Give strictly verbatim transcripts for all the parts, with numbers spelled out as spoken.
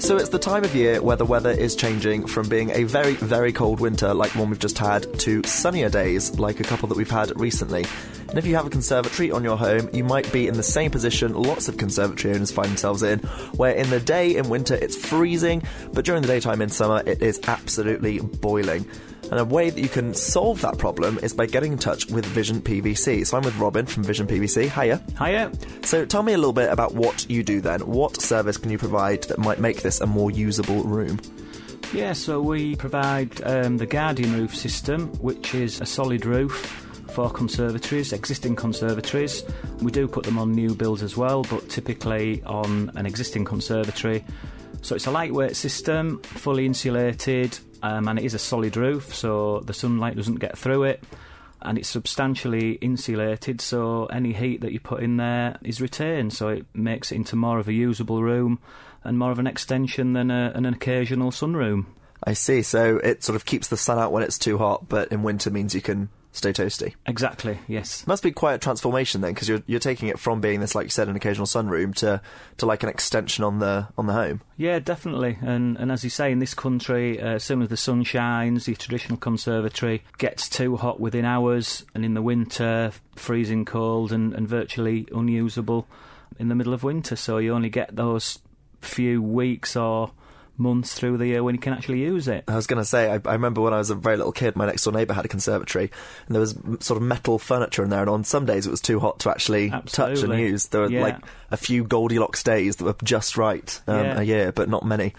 So it's the time of year where the weather is changing from being a very, very cold winter like one we've just had to sunnier days like a couple that we've had recently. And if you have a conservatory on your home, you might be in the same position lots of conservatory owners find themselves in, where in the day in winter it's freezing, but during the daytime in summer it is absolutely boiling. And a way that you can solve that problem is by getting in touch with Vision P V C. So I'm with Robin from Vision P V C. Hiya. Hiya. So tell me a little bit about what you do then. What service can you provide that might make this a more usable room? Yeah, so we provide um, the Guardian Roof system, which is a solid roof for conservatories, existing conservatories. We do put them on new builds as well, but typically on an existing conservatory. So it's a lightweight system, fully insulated, um, and it is a solid roof, so the sunlight doesn't get through it, and it's substantially insulated, so any heat that you put in there is retained, so it makes it into more of a usable room and more of an extension than a, an occasional sunroom. I see, so it sort of keeps the sun out when it's too hot, but in winter means you can stay toasty. Exactly, yes. Must be quite a transformation then, because you're you're taking it from being this, like you said, an occasional sunroom to to like an extension on the on the home. Yeah, definitely. And and as you say, in this country, uh, as soon as the sun shines, the traditional conservatory gets too hot within hours, and in the winter, freezing cold and, and virtually unusable in the middle of winter. So you only get those few weeks or months through the year when you can actually use it. I was going to say, I, I remember when I was a very little kid, my next door neighbour had a conservatory, and there was sort of metal furniture in there, and on some days it was too hot to actually Absolutely. touch and use. There were yeah. like a few Goldilocks days that were just right um, yeah. a year, but not many.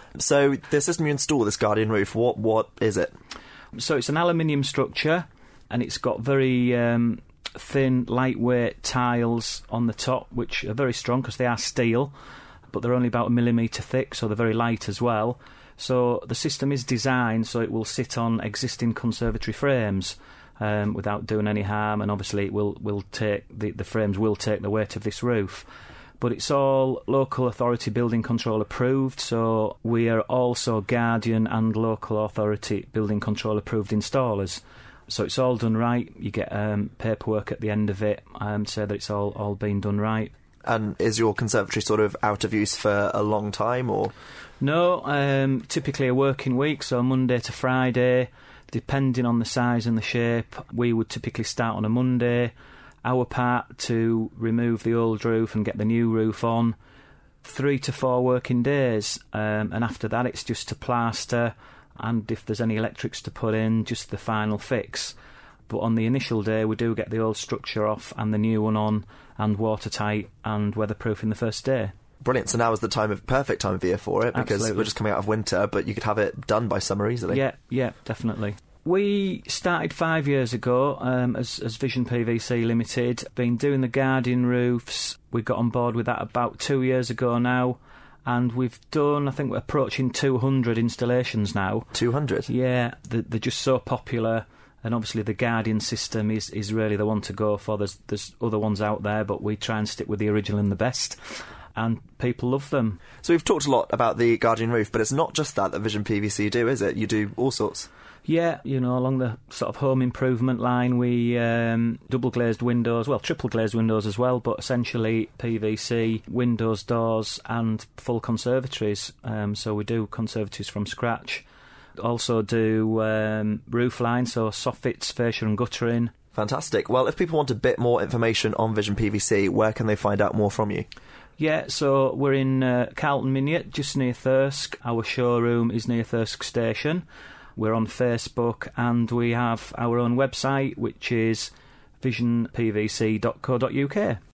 So the system you install, this Guardian Roof, what what is it? So it's an aluminium structure, and it's got very um, thin, lightweight tiles on the top, which are very strong because they are steel, but they're only about a millimetre thick, so they're very light as well. So the system is designed so it will sit on existing conservatory frames um, without doing any harm, and obviously it will, will take the, the frames will take the weight of this roof. But it's all local authority building control approved, so we are also Guardian and local authority building control approved installers. So it's all done right. You get um, paperwork at the end of it um, to say that it's all, all been done right. And is your conservatory sort of out of use for a long time, or...? No, um, typically a working week, so Monday to Friday, depending on the size and the shape. We would typically start on a Monday, our part to remove the old roof and get the new roof on, three to four working days, um, and after that it's just to plaster, and if there's any electrics to put in, just the final fix. But on the initial day, we do get the old structure off and the new one on, and watertight and weatherproof in the first day. Brilliant. So now is the time of perfect time of year for it, because Absolutely. we're just coming out of winter, but you could have it done by summer easily. Yeah, yeah, definitely. We started five years ago um, as, as Vision P V C Limited, been doing the Guardian roofs. We got on board with that about two years ago now, and we've done, I think we're approaching two hundred installations now. two hundred? Yeah, they're, they're just so popular. And obviously the Guardian system is, is really the one to go for. There's there's other ones out there, but we try and stick with the original and the best. And people love them. So we've talked a lot about the Guardian Roof, but it's not just that that Vision P V C do, is it? You do all sorts. Yeah, you know, along the sort of home improvement line, we um, double glazed windows, well, triple glazed windows as well, but essentially P V C, windows, doors, and full conservatories. Um, so we do conservatories from scratch. Also do um, roof line, so soffits, fascia and guttering. Fantastic. Well, if people want a bit more information on Vision P V C, where can they find out more from you? Yeah, so we're in uh, Carlton Miniot, just near Thirsk. Our showroom is near Thirsk Station. We're on Facebook, and we have our own website, which is vision p v c dot co dot u k.